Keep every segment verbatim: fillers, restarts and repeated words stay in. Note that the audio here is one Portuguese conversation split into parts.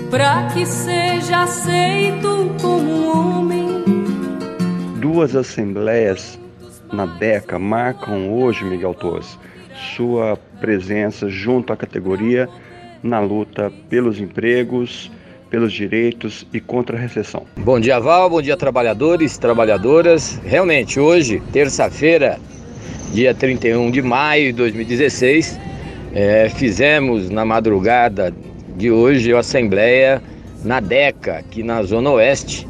para que seja aceito como um homem. Duas assembleias na DECA marcam hoje, Miguel Torres, sua presença junto à categoria na luta pelos empregos, pelos direitos e contra a recessão. Bom dia, Val, bom dia, trabalhadores, trabalhadoras. Realmente, hoje, terça-feira, dia trinta e um de maio de dois mil e dezesseis, é, fizemos na madrugada de hoje a assembleia na DECA, aqui na Zona Oeste,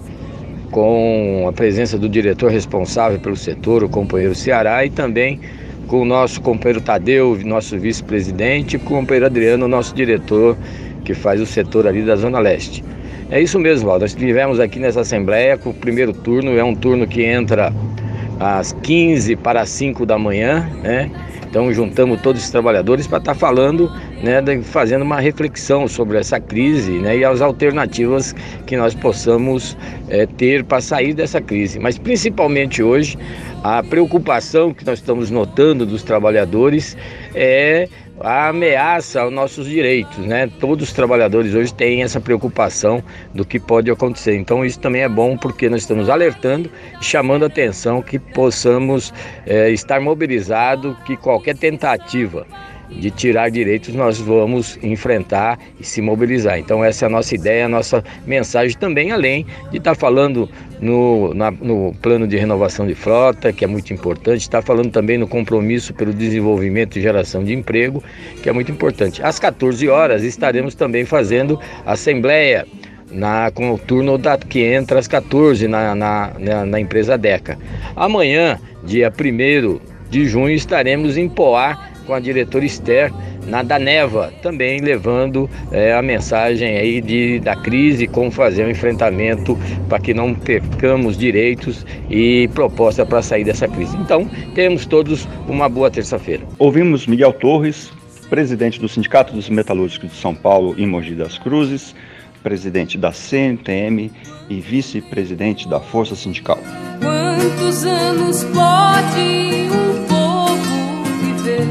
com a presença do diretor responsável pelo setor, o companheiro Ceará, e também com o nosso companheiro Tadeu, nosso vice-presidente, e com o companheiro Adriano, nosso diretor, que faz o setor ali da Zona Leste. É isso mesmo, Val. Nós estivemos aqui nessa assembleia com o primeiro turno, é um turno que entra às quinze para as cinco da manhã, né? Então juntamos todos os trabalhadores para estar falando, né, fazendo uma reflexão sobre essa crise, né, e as alternativas que nós possamos é, ter para sair dessa crise. Mas principalmente hoje, a preocupação que nós estamos notando dos trabalhadores é a ameaça aos nossos direitos, né? Todos os trabalhadores hoje têm essa preocupação do que pode acontecer. Então isso também é bom, porque nós estamos alertando e chamando a atenção que possamos é, estar mobilizados, que qualquer tentativa de tirar direitos nós vamos enfrentar e se mobilizar. Então essa é a nossa ideia, a nossa mensagem também, além de estar falando no, na, no plano de renovação de frota, que é muito importante, estar falando também no compromisso pelo desenvolvimento e geração de emprego, que é muito importante. Às quatorze horas estaremos também fazendo a assembleia Na, com o turno da, que entra às quatorze na, na, na, na empresa DECA. Amanhã, dia primeiro de junho, estaremos em Poá com a diretora Esther, na Daneva, também levando é, a mensagem aí de, da crise, como fazer um enfrentamento para que não percamos direitos e proposta para sair dessa crise. Então, temos todos uma boa terça-feira. Ouvimos Miguel Torres, presidente do Sindicato dos Metalúrgicos de São Paulo e Mogi das Cruzes, presidente da C N T M e vice-presidente da Força Sindical. Quantos anos pode um povo viver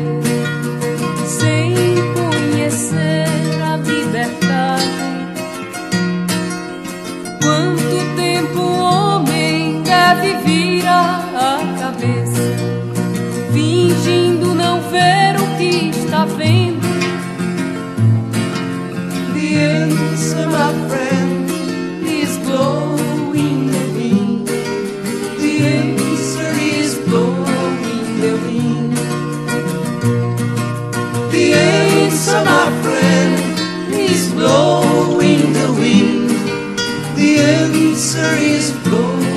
sem conhecer a liberdade? Quanto tempo o homem deve virar a cabeça, fingindo não ver o que está vendo? The answer, my friend, is blowing the wind. The answer is blowing the wind. The answer, my friend, is blowing the wind. The answer is blowing